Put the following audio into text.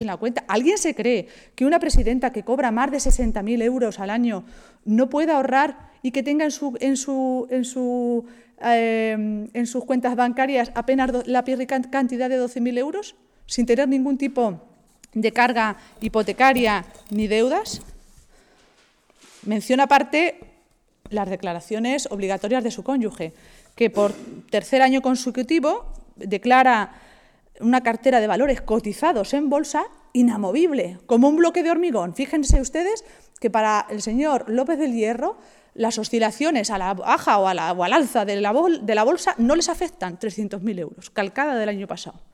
la cuenta. ¿Alguien se cree que una presidenta que cobra más de 60.000 euros al año no puede ahorrar y que tenga en sus cuentas bancarias apenas la cantidad de 12.000 euros, sin tener ningún tipo de carga hipotecaria ni deudas? Menciona aparte las declaraciones obligatorias de su cónyuge, que por tercer año consecutivo declara una cartera de valores cotizados en bolsa inamovible, como un bloque de hormigón. Fíjense ustedes que para el señor López del Hierro las oscilaciones a la baja o al alza de la bolsa no les afectan 300.000 euros, calcada del año pasado.